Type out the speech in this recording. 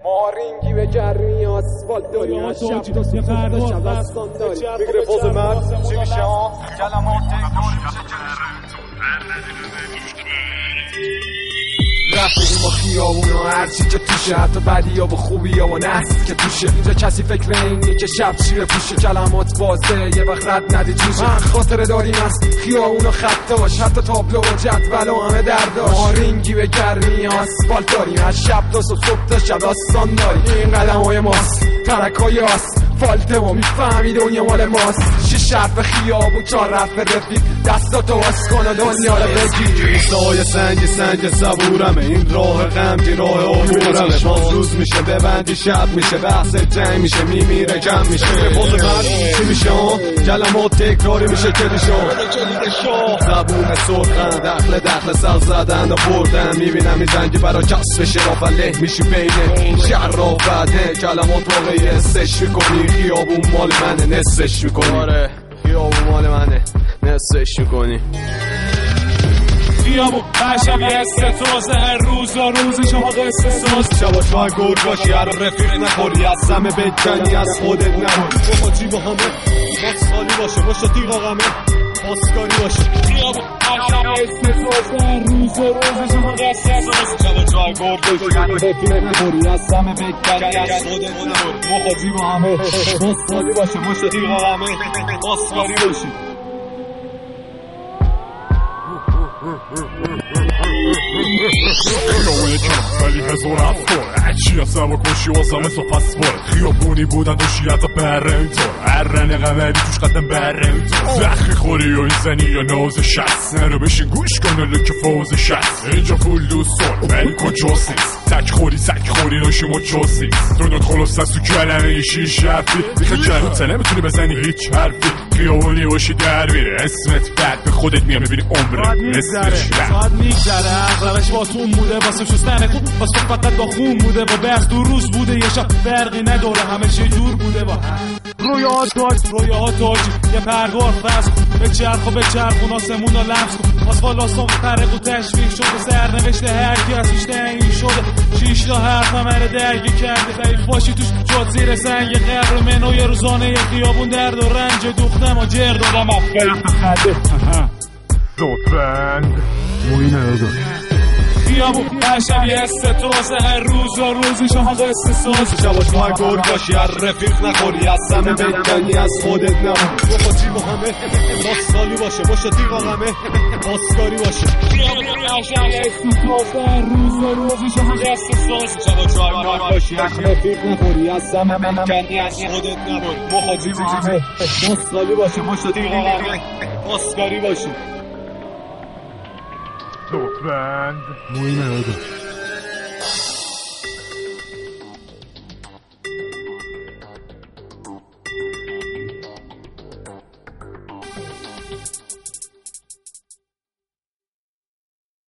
ما رینگی به گرمی آسفالت داریم از شب تا صبح شب دستان داریم بگیره فوز من چی میشه ها کلمات تکنوری رفتیم با خیابون و هرچی که توشه، حتی بدی ها با خوبی ها و نحسی که توشه. اینجا کسی فکر اینی که شب چیه پوشه، کلمات بازه یه وقت رد ندی جوشه. من خاطره داریم از خیابون و خطاش، حتی تابلو و جدول و همه درداش. ما رینگی به گرمی آسفالت داریم از شب تا صبح تا شب داستان داریم. این قدم های ماست ترک های آسفالته و میفهمی دنیا مال ماست. 6 حرف خیابون 4 حرف رفیق، دستاتو واس کن و دنیا رو بگیر. روزای سنگ صبورمه، این راه غمگین راه عبورمه. باز روز میشه ببندی شب میشه، بحث جنگ میشه میمیره کم میشه. فوز من چی میشه کلمات تکراری میشه کلیشو. زبون سرخن دخل سر زدن و بردن. میبینم این جنگی برا کسب شراف له میشی بین شر و بده. کلمات واقعی حسش میکنی، خیابون مال منه نسش میکنی. آره خیابون مال منه نسش میکنی. خیابون شب یه استفازه، هر روز و روز شما قصه ساز. شباش باید گرد باشی، هر رفیق نخوری، از همه بکنی از خودت نمونی. بخوچی با همه ماسخالی باشه، باشه تیغا غمه ماسکاری باشه. خیابون شب یه استفازه، هر روز و روز شما قصه ساز. شباش باید گرد باشی، هر رفیق نخوری، از همه بکنی از خودت نمونی. بخوچی با همه ماسخالی باشه، باشه تیغا غمه ماسکاری باشه. خیابون کم ولی هزار افکار، هرچی از سوا کشی واسم حساب پسوار. خیابونی بودن دوشی حتی بره اینطور، هر رن قمری توش قدم بره اینطور. زخی خوری و این زنی یا ناز شست، نرو بشین گوش کن لکه فوز شست. اینجا پول دوستان ولی کجاست نیست، تک خوری سک خوری نوشی مجاز نیست. دونات خلاص دست تو کلمه یه 6 حرفی، میخوای کلوته نمیتونی بزنی هیچ حرفی. خیابونی باشی در میره اسمت بد، به خودت میام میبینی عمرت اسمش ساعت میگذره اغلبش با تون بوده، واسه شستن خوب واسه فقط با خون بوده. با برق دو روز بوده، یه شب برقی نداره، همه چه جور بوده. با رویاها تاج یه پرگار فصل به چرخ و به چرخون آسمون رو لمس کن. آسفال آسان فرق و تشویق شده، سرنوشته هر کسیش تعیین شده. 6 تا حرف همه درگی کرده، ضعیف باشی توش جاد زیر سنگ قبر منو. یه روزانه خیابون درد و رنج دوختم و جر دادم افکرم خنده. لطفاً موی ندار خیابون شب یه استفازه، هر روز و روز شما قصه ساز. شباش باید گرد باشی، هر رفیق نخوری، از همه بکنی از خودت نمونی. بخوچی با همه ماسخالی باشه، باشه تیغا غمه ماسکاری باشه. خیابون شب یه استفازه، هر روز و روز شما قصه ساز. شباش باید گرد باشی، هر رفیق نخوری، از همه بکنی از خودت نمونی. بخوچی با همه ماسخالی باشه، باشه تیغا غمه ماسکاری باشه. لطفاً موی ندار